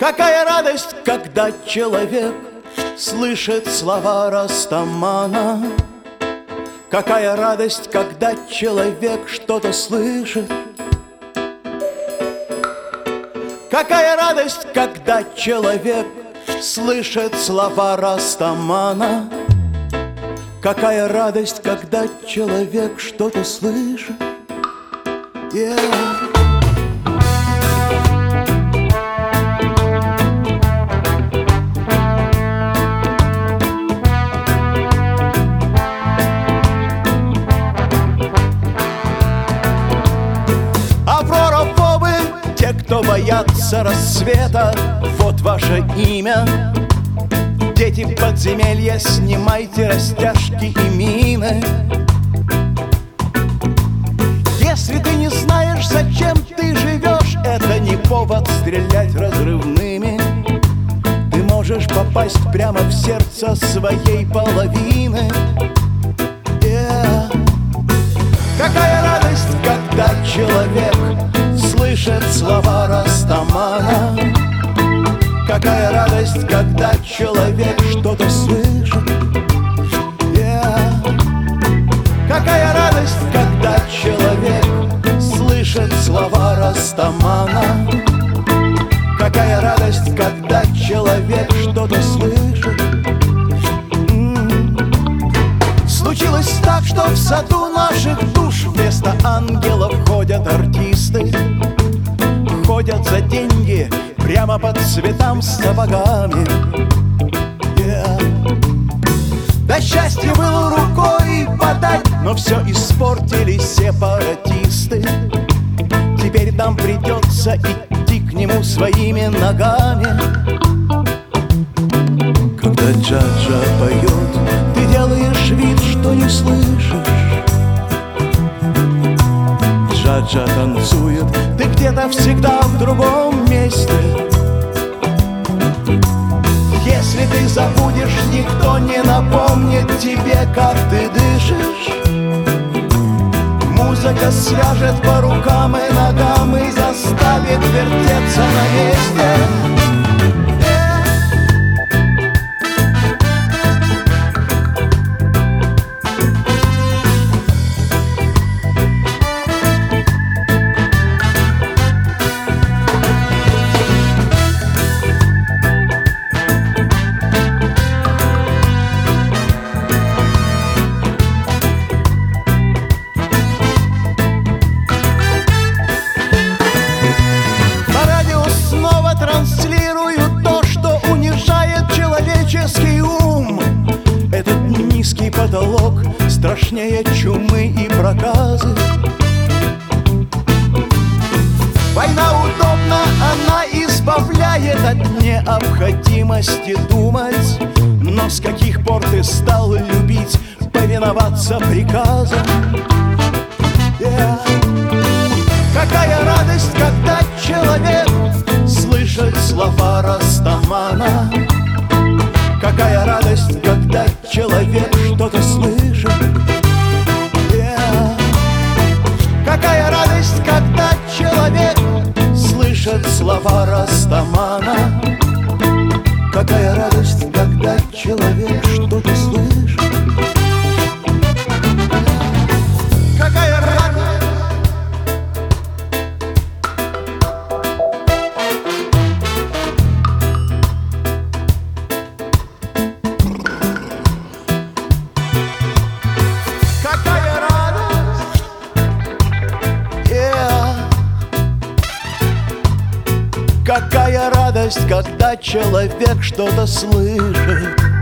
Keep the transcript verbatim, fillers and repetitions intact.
Какая радость, когда человек слышит слова Растамана. Какая радость, когда человек что-то слышит. Какая радость, когда человек слышит слова Растамана. Какая радость, когда человек что-то слышит. Yeah. Аврорафобы, те, кто боятся рассвета, вот ваше имя. Дети подземелья, снимайте растяжки и мины. Если ты не знаешь, зачем ты живешь, это не повод стрелять разрывными. Ты можешь попасть прямо в сердце своей половины. Yeah. Какая радость, когда человек слышит слова Растамана. Какая радость, когда человек что-то слышит. Yeah. Какая радость, когда человек слышит слова Растамана. Какая радость, когда человек что-то слышит. М-м-м. Случилось так, что в саду наших душ вместо ангелов ходят артисты. Ходят за деньги прямо по цветам с сапогами. Yeah. Да счастье было рукой подать, но все испортили сепаратисты. Теперь нам придется идти к нему своими ногами. Когда Джаджа поет, ты делаешь вид, что не слышишь. Джаджа танцует, ты где-то всегда в другом месте. Если ты забудешь, никто не напомнит тебе, как ты дышишь. Музыка свяжет по рукам и ногам и заставит вертеться на месте. Транслирую то, что унижает человеческий ум. Этот низкий потолок страшнее чумы и проказы. Война удобна, она избавляет от необходимости думать. Но с каких пор ты стал любить повиноваться приказам? Yeah. Какая радость, когда человек слышит слова Растамана. Какая радость, когда человек что-то слышит. Yeah. Какая радость, когда человек слышит слова Растамана. Какая радость, когда человек что-то слышит. Какая радость. Какая радость, когда человек что-то слышит.